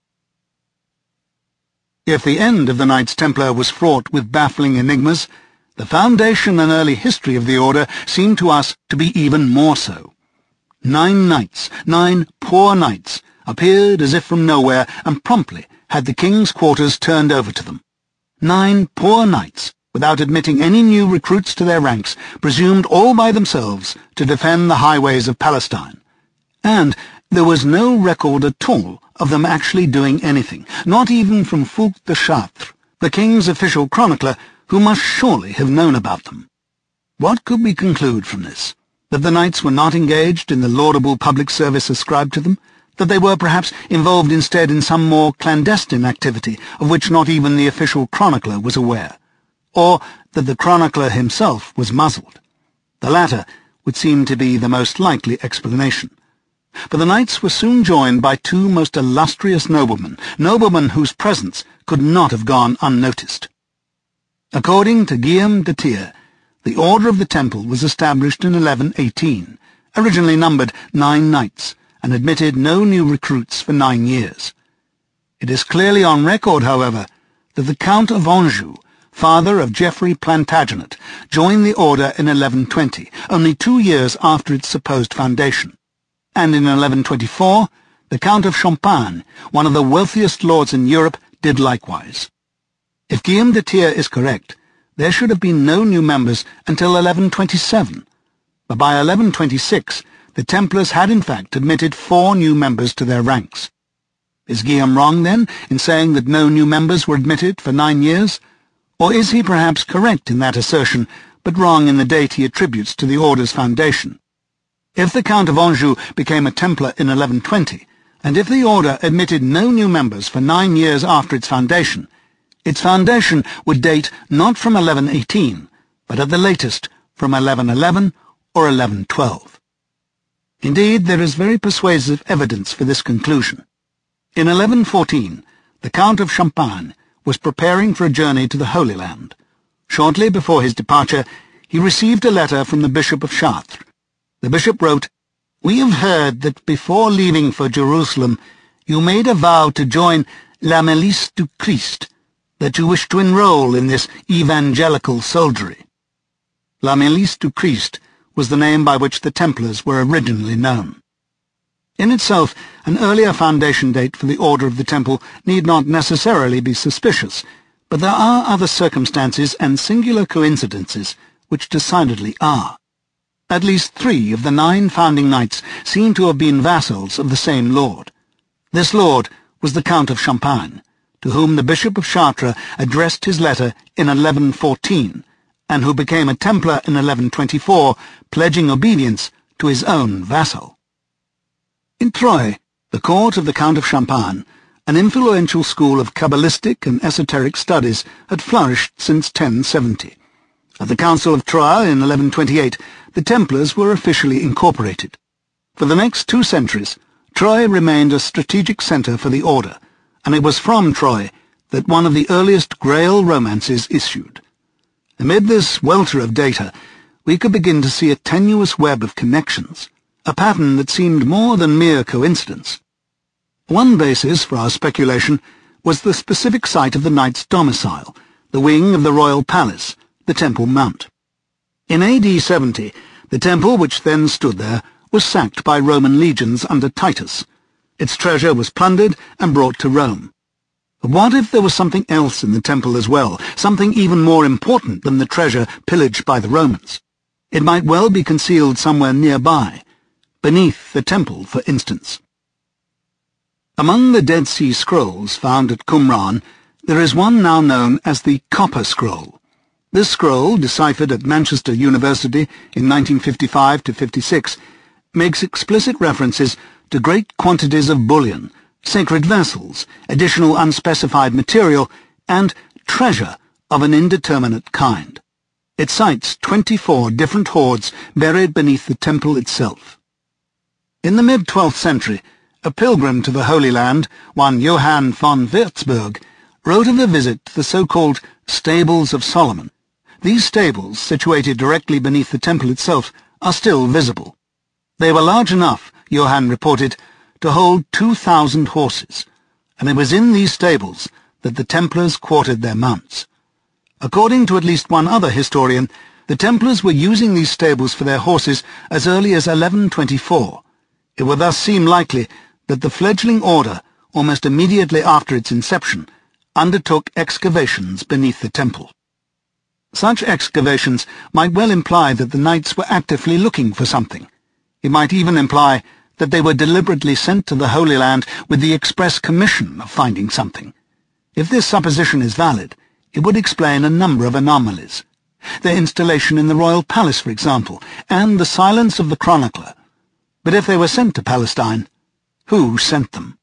If the end of the Knights Templar was fraught with baffling enigmas, The foundation and early history of the order seem to us to be even more so. Nine knights, nine poor knights, appeared as if from nowhere and promptly had the king's quarters turned over to them. Nine poor knights, without admitting any new recruits to their ranks, presumed all by themselves to defend the highways of Palestine. And there was no record at all of them actually doing anything, not even from Fulk de Chartres, the king's official chronicler, who must surely have known about them. What could we conclude from this? That the knights were not engaged in the laudable public service ascribed to them? That they were perhaps involved instead in some more clandestine activity of which not even the official chronicler was aware? Or that the chronicler himself was muzzled? The latter would seem to be the most likely explanation. For the knights were soon joined by two most illustrious noblemen, noblemen whose presence could not have gone unnoticed. According to Guillaume de Thiers, the Order of the Temple was established in eleven eighteen, originally numbered nine knights, and admitted no new recruits for nine years. It is clearly on record, however, that the Count of Anjou, father of Geoffrey Plantagenet, joined the order in eleven twenty, only two years after its supposed foundation. And in eleven twenty-four, the Count of Champagne, one of the wealthiest lords in Europe, did likewise. If Guillaume de Thiers is correct, there should have been no new members until eleven twenty-seven, but by eleven twenty-six the Templars had in fact admitted four new members to their ranks. Is Guillaume wrong, then, in saying that no new members were admitted for nine years? Or is he perhaps correct in that assertion, but wrong in the date he attributes to the order's foundation? If the Count of Anjou became a Templar in eleven twenty, and if the order admitted no new members for nine years after its foundation, its foundation would date not from eleven eighteen, but at the latest from eleven eleven or eleven twelve. Indeed, there is very persuasive evidence for this conclusion. In eleven fourteen, the Count of Champagne was preparing for a journey to the Holy Land. Shortly before his departure, he received a letter from the Bishop of Chartres. The bishop wrote, "We have heard that before leaving for Jerusalem you made a vow to join La Milice du Christ, that you wish to enroll in this evangelical soldiery." La Milice du Christ was the name by which the Templars were originally known. In itself, an earlier foundation date for the Order of the Temple need not necessarily be suspicious, but there are other circumstances and singular coincidences which decidedly are. At least three of the nine founding knights seem to have been vassals of the same lord. This lord was the Count of Champagne, to whom the Bishop of Chartres addressed his letter in eleven fourteen, and who became a Templar in eleven twenty-four, pledging obedience to his own vassal. In Troyes, the court of the Count of Champagne, an influential school of Kabbalistic and esoteric studies had flourished since ten seventy. At the Council of Troyes in eleven twenty-eight, the Templars were officially incorporated. For the next two centuries, Troyes remained a strategic centre for the order, and it was from Troyes that one of the earliest Grail romances issued. Amid this welter of data, we could begin to see a tenuous web of connections, a pattern that seemed more than mere coincidence. One basis for our speculation was the specific site of the knight's domicile, the wing of the royal palace, the Temple Mount. In A D seventy, the temple which then stood there was sacked by Roman legions under Titus. Its treasure was plundered and brought to Rome. But what if there was something else in the temple as well, something even more important than the treasure pillaged by the Romans? It might well be concealed somewhere nearby, beneath the temple, for instance. Among the Dead Sea Scrolls found at Qumran, there is one now known as the Copper Scroll. This scroll, deciphered at Manchester University in nineteen fifty-five to fifty-six, makes explicit references to great quantities of bullion, sacred vessels, additional unspecified material, and treasure of an indeterminate kind. It cites twenty-four different hoards buried beneath the temple itself. In the mid-twelfth century, a pilgrim to the Holy Land, one Johann von Würzburg, wrote of a visit to the so-called Stables of Solomon. These stables, situated directly beneath the temple itself, are still visible. They were large enough, Johann reported, to hold two thousand horses, and it was in these stables that the Templars quartered their mounts. According to at least one other historian, the Templars were using these stables for their horses as early as eleven twenty-four. It would thus seem likely that the fledgling order, almost immediately after its inception, undertook excavations beneath the temple. Such excavations might well imply that the knights were actively looking for something. It might even imply that they were deliberately sent to the Holy Land with the express commission of finding something. If this supposition is valid, it would explain a number of anomalies. Their installation in the royal palace, for example, and the silence of the chronicler. But if they were sent to Palestine, who sent them?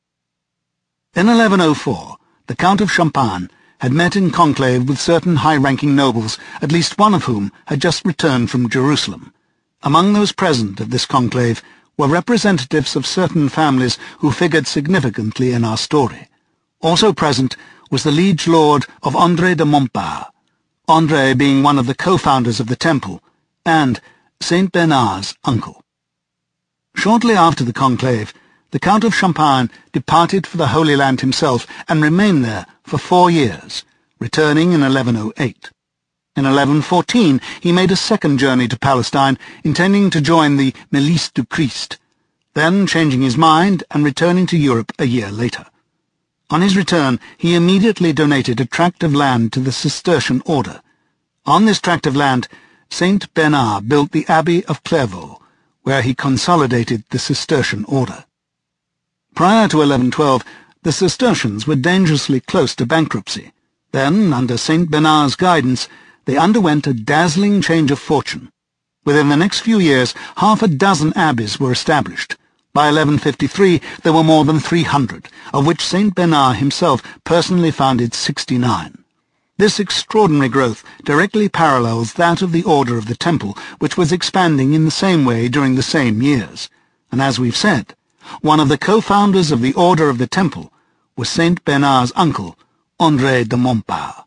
In eleven oh four, the Count of Champagne had met in conclave with certain high-ranking nobles, at least one of whom had just returned from Jerusalem. Among those present at this conclave were representatives of certain families who figured significantly in our story. Also present was the liege lord of André de Montbard, André being one of the co-founders of the temple, and Saint Bernard's uncle. Shortly after the conclave, the Count of Champagne departed for the Holy Land himself and remained there for four years, returning in eleven oh eight. In eleven fourteen he made a second journey to Palestine, intending to join the Milice du Christ, then changing his mind and returning to Europe a year later. On his return, he immediately donated a tract of land to the Cistercian order. On this tract of land, Saint Bernard built the Abbey of Clairvaux, where he consolidated the Cistercian order. Prior to eleven twelve, the Cistercians were dangerously close to bankruptcy. Then, under Saint Bernard's guidance, they underwent a dazzling change of fortune. Within the next few years, half a dozen abbeys were established. By eleven fifty-three, there were more than three hundred, of which Saint Bernard himself personally founded sixty-nine. This extraordinary growth directly parallels that of the Order of the Temple, which was expanding in the same way during the same years. And as we've said, one of the co-founders of the Order of the Temple was Saint Bernard's uncle, André de Montbard.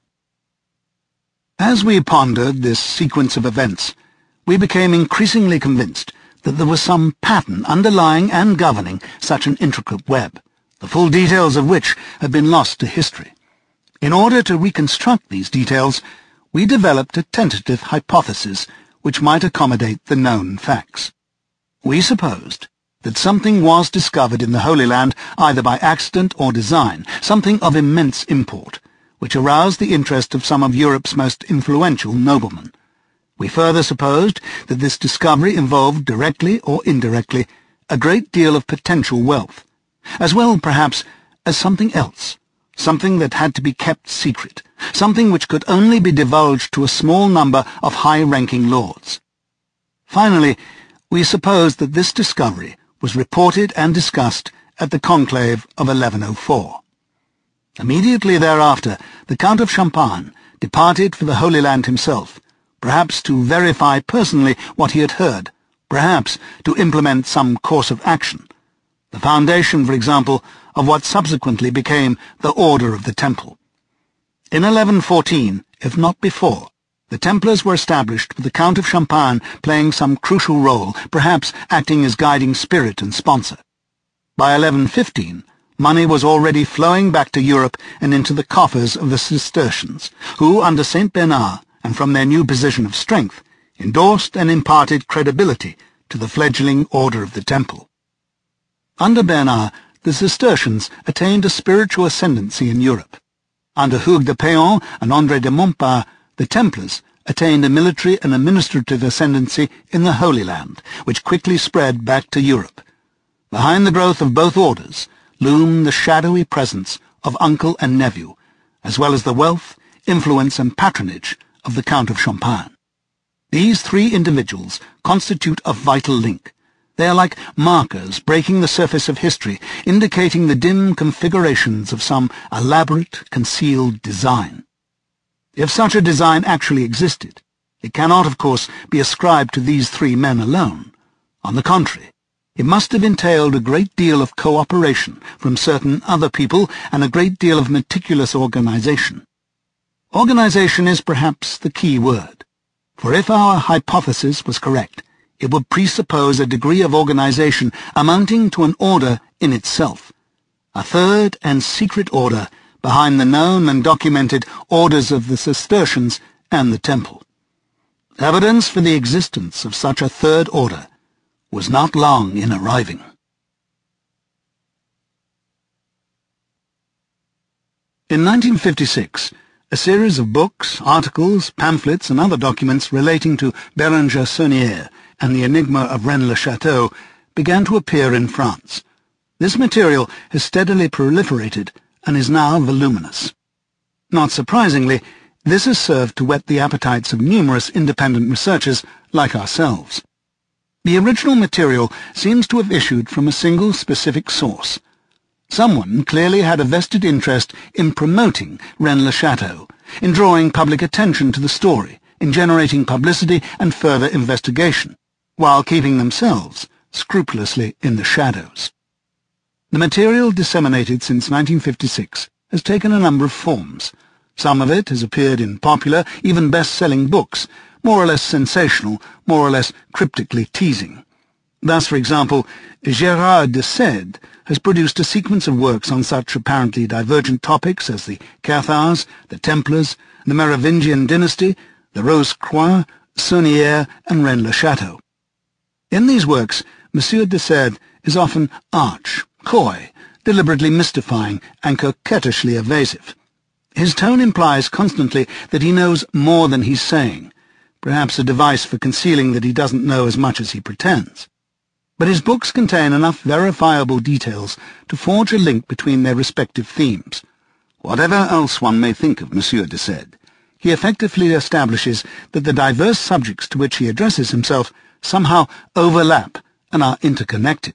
As we pondered this sequence of events, we became increasingly convinced that there was some pattern underlying and governing such an intricate web, the full details of which had been lost to history. In order to reconstruct these details, we developed a tentative hypothesis which might accommodate the known facts. We supposed that something was discovered in the Holy Land, either by accident or design, something of immense import, which aroused the interest of some of Europe's most influential noblemen. We further supposed that this discovery involved, directly or indirectly, a great deal of potential wealth, as well, perhaps, as something else, something that had to be kept secret, something which could only be divulged to a small number of high-ranking lords. Finally, we supposed that this discovery was reported and discussed at the conclave of eleven oh four. Immediately thereafter, the Count of Champagne departed for the Holy Land himself, perhaps to verify personally what he had heard, perhaps to implement some course of action, the foundation, for example, of what subsequently became the Order of the Temple. In eleven fourteen, if not before, the Templars were established with the Count of Champagne playing some crucial role, perhaps acting as guiding spirit and sponsor. By eleven fifteen, money was already flowing back to Europe and into the coffers of the Cistercians, who, under Saint Bernard, and from their new position of strength, endorsed and imparted credibility to the fledgling Order of the Temple. Under Bernard, the Cistercians attained a spiritual ascendancy in Europe. Under Hugues de Péan and André de Montbard, the Templars attained a military and administrative ascendancy in the Holy Land, which quickly spread back to Europe. Behind the growth of both orders loomed the shadowy presence of uncle and nephew, as well as the wealth, influence, and patronage of the Count of Champagne. These three individuals constitute a vital link. They are like markers breaking the surface of history, indicating the dim configurations of some elaborate, concealed design. If such a design actually existed, it cannot, of course, be ascribed to these three men alone. On the contrary, it must have entailed a great deal of cooperation from certain other people and a great deal of meticulous organization. Organization is perhaps the key word, for if our hypothesis was correct, it would presuppose a degree of organization amounting to an order in itself, a third and secret order behind the known and documented orders of the Cistercians and the Temple. Evidence for the existence of such a third order was not long in arriving. In nineteen fifty-six, a series of books, articles, pamphlets and other documents relating to Béranger Saunière and the enigma of Rennes-le-Château began to appear in France. This material has steadily proliferated and is now voluminous. Not surprisingly, this has served to whet the appetites of numerous independent researchers like ourselves. The original material seems to have issued from a single specific source. Someone clearly had a vested interest in promoting Rennes-le-Château, in drawing public attention to the story, in generating publicity and further investigation, while keeping themselves scrupulously in the shadows. The material disseminated since nineteen fifty-six has taken a number of forms. Some of it has appeared in popular, even best-selling books, more or less sensational, more or less cryptically teasing. Thus, for example, Gérard de Sède has produced a sequence of works on such apparently divergent topics as the Cathars, the Templars, the Merovingian dynasty, the Rose-Croix, Saunière, and Rennes-le-Château. In these works, Monsieur de Sède is often arch, coy, deliberately mystifying, and coquettishly evasive. His tone implies constantly that he knows more than he's saying, perhaps a device for concealing that he doesn't know as much as he pretends. But his books contain enough verifiable details to forge a link between their respective themes. Whatever else one may think of Monsieur de Sède, he effectively establishes that the diverse subjects to which he addresses himself somehow overlap and are interconnected.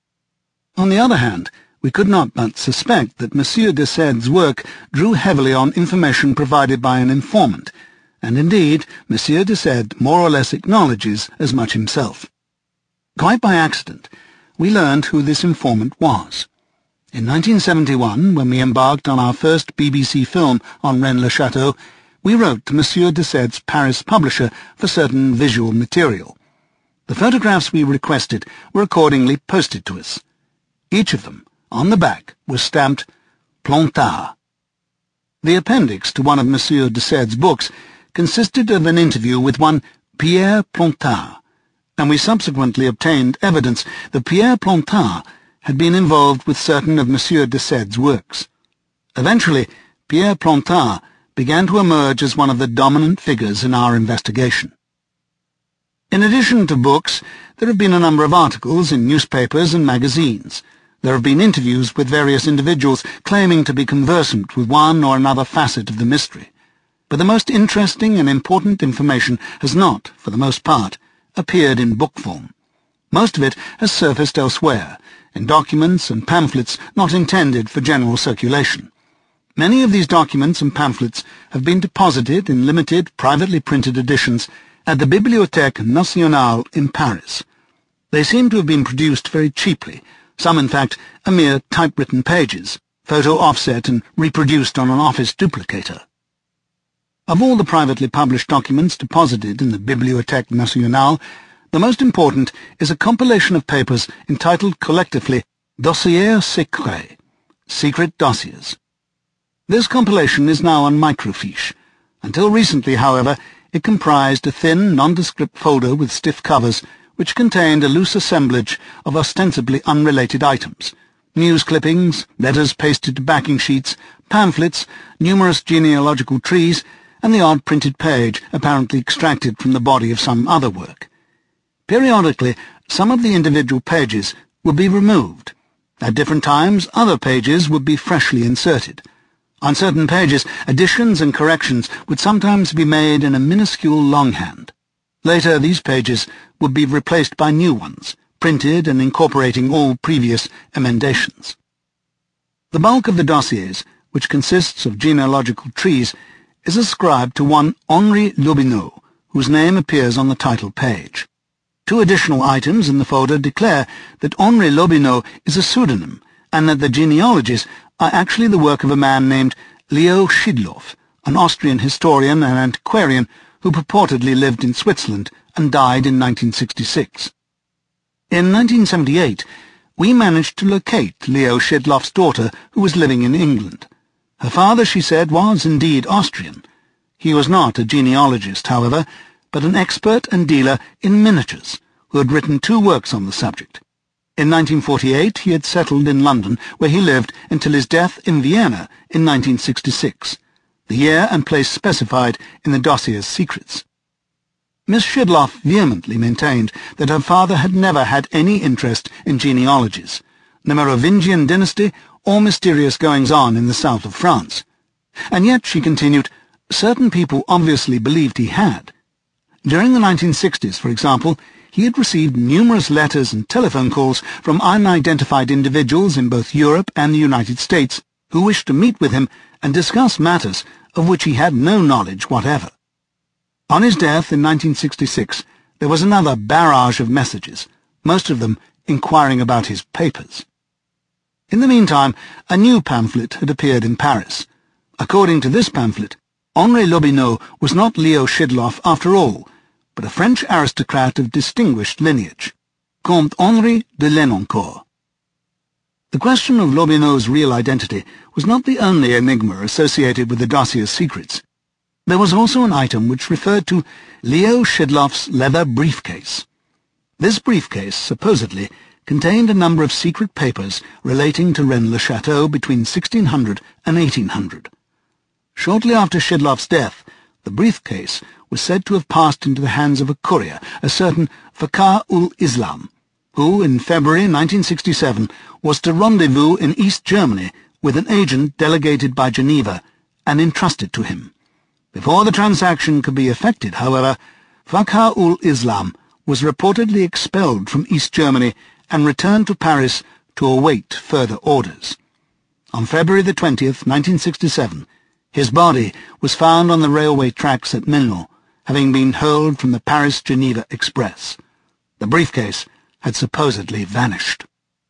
On the other hand, we could not but suspect that Monsieur de Sède's work drew heavily on information provided by an informant, and indeed Monsieur de Sède more or less acknowledges as much himself. Quite by accident, we learned who this informant was. In nineteen seventy-one, when we embarked on our first B B C film on Rennes-le-Château, we wrote to Monsieur de Sède's Paris publisher for certain visual material. The photographs we requested were accordingly posted to us. Each of them, on the back, was stamped Plantard. The appendix to one of Monsieur de Sède's books consisted of an interview with one Pierre Plantard, and we subsequently obtained evidence that Pierre Plantard had been involved with certain of Monsieur de Sède's works. Eventually, Pierre Plantard began to emerge as one of the dominant figures in our investigation. In addition to books, there have been a number of articles in newspapers and magazines. There have been interviews with various individuals claiming to be conversant with one or another facet of the mystery. But the most interesting and important information has not, for the most part, appeared in book form. Most of it has surfaced elsewhere, in documents and pamphlets not intended for general circulation. Many of these documents and pamphlets have been deposited in limited, privately printed editions at the Bibliothèque Nationale in Paris. They seem to have been produced very cheaply, some in fact a mere typewritten pages, photo offset and reproduced on an office duplicator. Of all the privately published documents deposited in the Bibliothèque Nationale, the most important is a compilation of papers entitled collectively Dossiers Secrets, Secret Dossiers. This compilation is now on microfiche. Until recently, however, it comprised a thin, nondescript folder with stiff covers which contained a loose assemblage of ostensibly unrelated items: news clippings, letters pasted to backing sheets, pamphlets, numerous genealogical trees, and the odd printed page apparently extracted from the body of some other work. Periodically, some of the individual pages would be removed. At different times, other pages would be freshly inserted. On certain pages, additions and corrections would sometimes be made in a minuscule longhand. Later, these pages would be replaced by new ones, printed and incorporating all previous emendations. The bulk of the dossiers, which consists of genealogical trees, is ascribed to one Henri Lobineau, whose name appears on the title page. Two additional items in the folder declare that Henri Lobineau is a pseudonym, and that the genealogies are actually the work of a man named Leo Schidlof, an Austrian historian and antiquarian who purportedly lived in Switzerland and died in nineteen sixty-six. In nineteen seventy-eight, we managed to locate Leo Schidlof's daughter, who was living in England. Her father, she said, was indeed Austrian. He was not a genealogist, however, but an expert and dealer in miniatures, who had written two works on the subject. In nineteen forty-eight he had settled in London, where he lived until his death in Vienna in nineteen sixty-six, the year and place specified in the dossier's secrets. Miss Schidloff vehemently maintained that her father had never had any interest in genealogies, the Merovingian dynasty, or mysterious goings-on in the south of France. And yet, she continued, certain people obviously believed he had. During the nineteen sixties, for example, he had received numerous letters and telephone calls from unidentified individuals in both Europe and the United States who wished to meet with him and discuss matters of which he had no knowledge whatever. On his death in nineteen sixty-six, there was another barrage of messages, most of them inquiring about his papers. In the meantime, a new pamphlet had appeared in Paris. According to this pamphlet, Henri Lobineau was not Leo Schidloff after all, but a French aristocrat of distinguished lineage, Comte Henri de Lenoncourt. The question of Lobineau's real identity was not the only enigma associated with the dossier's secrets. There was also an item which referred to Leo Schidloff's leather briefcase. This briefcase, supposedly, contained a number of secret papers relating to Rennes-le-Château between sixteen hundred and eighteen hundred. Shortly after Schidloff's death, the briefcase was said to have passed into the hands of a courier, a certain Fakhar-ul-Islam, who, in February nineteen sixty-seven, was to rendezvous in East Germany with an agent delegated by Geneva and entrusted to him. Before the transaction could be effected, however, Fakhar-ul-Islam was reportedly expelled from East Germany and returned to Paris to await further orders. On February the twentieth, nineteen sixty-seven, his body was found on the railway tracks at Melun, having been hurled from the Paris-Geneva Express. The briefcase had supposedly vanished.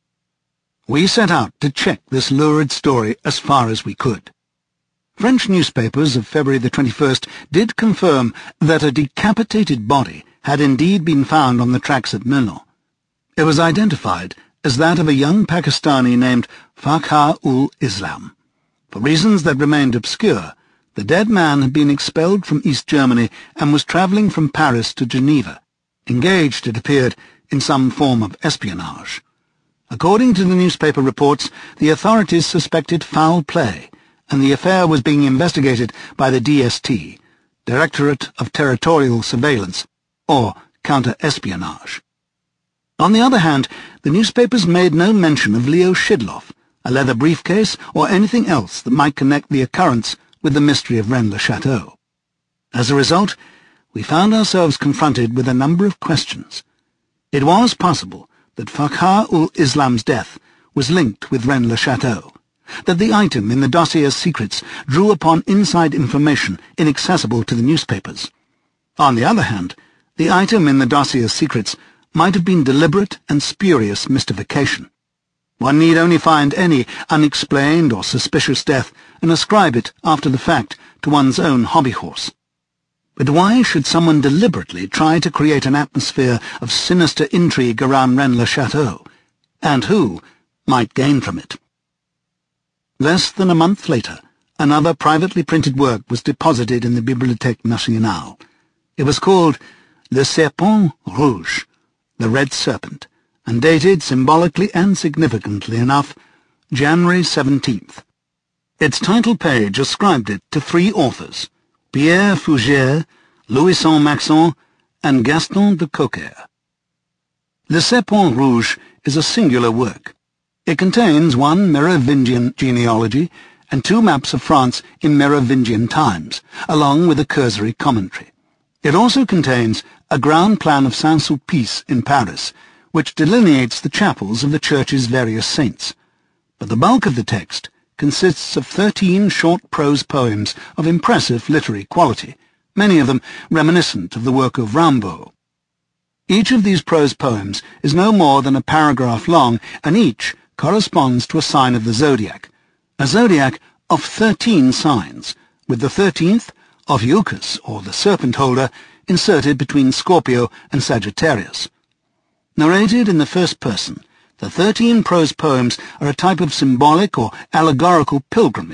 We set out to check this lurid story as far as we could. French newspapers of February the twenty-first did confirm that a decapitated body had indeed been found on the tracks at Melun. It was identified as that of a young Pakistani named Fakhar-ul-Islam. For reasons that remained obscure, the dead man had been expelled from East Germany and was travelling from Paris to Geneva, engaged, it appeared, in some form of espionage. According to the newspaper reports, the authorities suspected foul play, and the affair was being investigated by the D S T, Directorate of Territorial Surveillance, or Counter-Espionage. On the other hand, the newspapers made no mention of Leo Schidloff, a leather briefcase, or anything else that might connect the occurrence with the mystery of Rennes-le-Château. As a result, we found ourselves confronted with a number of questions. It was possible that Fakhar-ul-Islam's death was linked with Rennes-le-Château, that the item in the dossier's secrets drew upon inside information inaccessible to the newspapers. On the other hand, the item in the dossier's secrets might have been deliberate and spurious mystification. One need only find any unexplained or suspicious death and ascribe it, after the fact, to one's own hobby horse. But why should someone deliberately try to create an atmosphere of sinister intrigue around Rennes-le-Château? And who might gain from it? Less than a month later, another privately printed work was deposited in the Bibliothèque Nationale. It was called Le Serpent Rouge, the Red Serpent, and dated, symbolically and significantly enough, January seventeenth. Its title page ascribed it to three authors, Pierre Fougère, Louis Saint-Maxent, and Gaston de Cocker. Le Serpent Rouge is a singular work. It contains one Merovingian genealogy and two maps of France in Merovingian times, along with a cursory commentary. It also contains a ground plan of Saint-Sulpice in Paris, which delineates the chapels of the church's various saints. But the bulk of the text consists of thirteen short prose poems of impressive literary quality, many of them reminiscent of the work of Rimbaud. Each of these prose poems is no more than a paragraph long, and each corresponds to a sign of the zodiac, a zodiac of thirteen signs, with the thirteenth, Ophiuchus, or the serpent holder, inserted between Scorpio and Sagittarius. Narrated in the first person, the thirteen prose poems are a type of symbolic or allegorical pilgrimage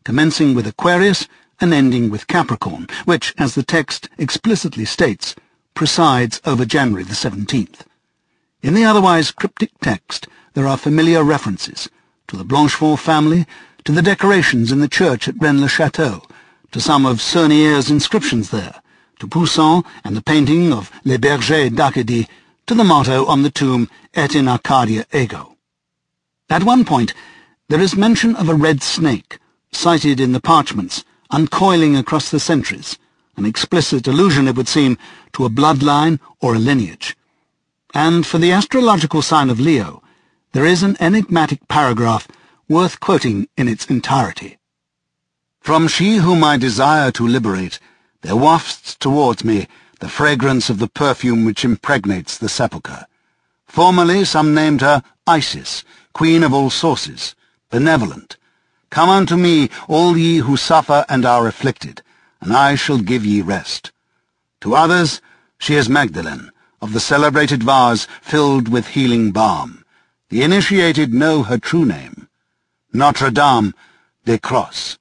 commencing with Aquarius and ending with Capricorn, which, as the text explicitly states, presides over January the seventeenth. In the otherwise cryptic text, there are familiar references to the Blanchefort family, to the decorations in the church at Rennes-le-Château, to some of Saunier's inscriptions there, to Poussin and the painting of Les Bergers d'Arcadie, to the motto on the tomb Et in Arcadia ego. At one point, there is mention of a red snake, cited in the parchments, uncoiling across the centuries, an explicit allusion, it would seem, to a bloodline or a lineage. And for the astrological sign of Leo, there is an enigmatic paragraph worth quoting in its entirety. From she whom I desire to liberate, there wafts towards me the fragrance of the perfume which impregnates the sepulchre. Formerly some named her Isis, queen of all sources, benevolent. Come unto me, all ye who suffer and are afflicted, and I shall give ye rest. To others she is Magdalene, of the celebrated vase filled with healing balm. The initiated know her true name, Notre Dame des Crosses.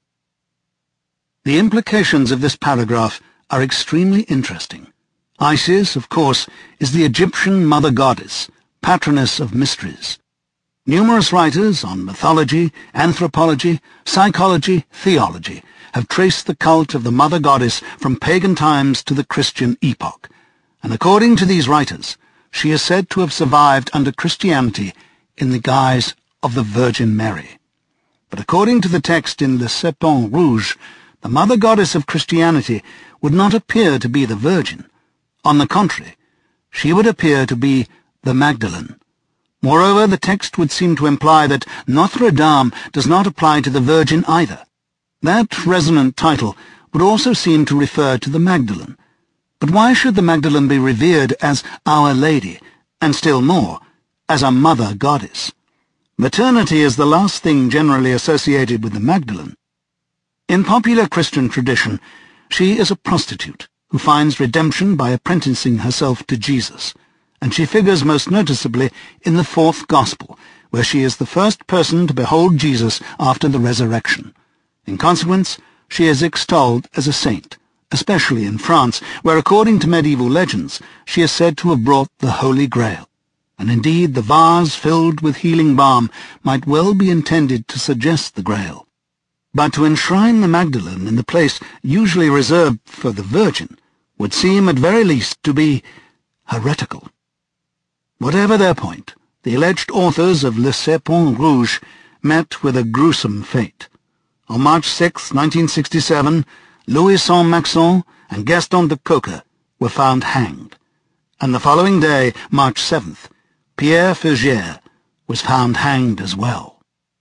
The implications of this paragraph are extremely interesting. Isis, of course, is the Egyptian mother goddess, patroness of mysteries. Numerous writers on mythology, anthropology, psychology, theology have traced the cult of the mother goddess from pagan times to the Christian epoch, and according to these writers, she is said to have survived under Christianity in the guise of the Virgin Mary. But according to the text in Le Serpent Rouge, the mother goddess of Christianity would not appear to be the Virgin. On the contrary, she would appear to be the Magdalene. Moreover, the text would seem to imply that Notre Dame does not apply to the Virgin either. That resonant title would also seem to refer to the Magdalene. But why should the Magdalene be revered as Our Lady, and still more, as a mother goddess? Maternity is the last thing generally associated with the Magdalene. In popular Christian tradition, she is a prostitute who finds redemption by apprenticing herself to Jesus, and she figures most noticeably in the fourth Gospel, where she is the first person to behold Jesus after the resurrection. In consequence, she is extolled as a saint, especially in France, where, according to medieval legends, she is said to have brought the Holy Grail. And indeed, the vase filled with healing balm might well be intended to suggest the Grail. But to enshrine the Magdalene in the place usually reserved for the Virgin would seem at very least to be heretical. Whatever their point, the alleged authors of Le Serpent Rouge met with a gruesome fate. On March sixth, nineteen sixty-seven, Louis Saint-Maxent and Gaston de Cocker were found hanged, and the following day, March seventh, Pierre Fugère was found hanged as well.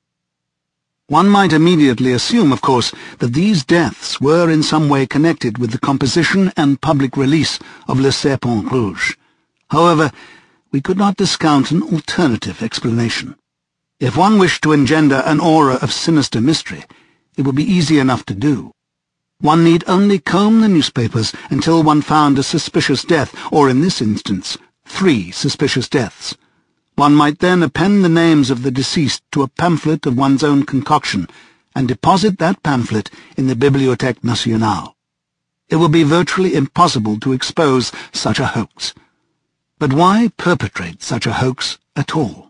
One might immediately assume, of course, that these deaths were in some way connected with the composition and public release of Le Serpent Rouge. However, we could not discount an alternative explanation. If one wished to engender an aura of sinister mystery, it would be easy enough to do. One need only comb the newspapers until one found a suspicious death, or in this instance, three suspicious deaths. One might then append the names of the deceased to a pamphlet of one's own concoction and deposit that pamphlet in the Bibliothèque Nationale. It would be virtually impossible to expose such a hoax. But why perpetrate such a hoax at all?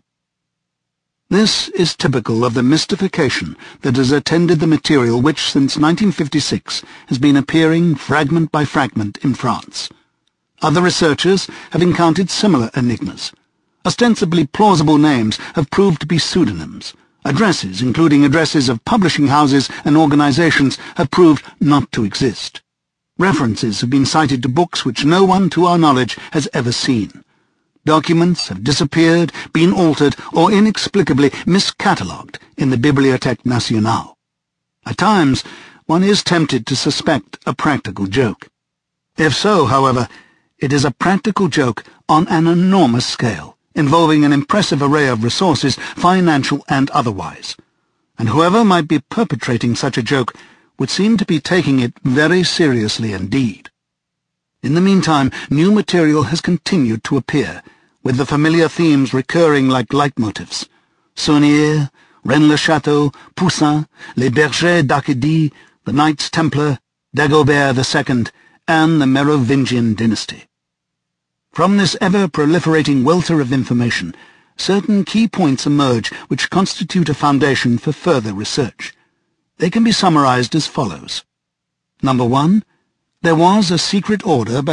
This is typical of the mystification that has attended the material which, since nineteen fifty-six, has been appearing fragment by fragment in France. Other researchers have encountered similar enigmas. Ostensibly plausible names have proved to be pseudonyms. Addresses, including addresses of publishing houses and organizations, have proved not to exist. References have been cited to books which no one, to our knowledge, has ever seen. Documents have disappeared, been altered, or inexplicably miscatalogued in the Bibliothèque Nationale. At times, one is tempted to suspect a practical joke. If so, however, it is a practical joke on an enormous scale, involving an impressive array of resources, financial and otherwise. And whoever might be perpetrating such a joke would seem to be taking it very seriously indeed. In the meantime, new material has continued to appear, with the familiar themes recurring like leitmotifs. Saunier, Rennes-le-Château, Poussin, Les Bergers d'Arcadie, the Knights Templar, Dagobert the Second, and the Merovingian dynasty. From this ever-proliferating welter of information, certain key points emerge which constitute a foundation for further research. They can be summarized as follows. Number one, there was a secret order by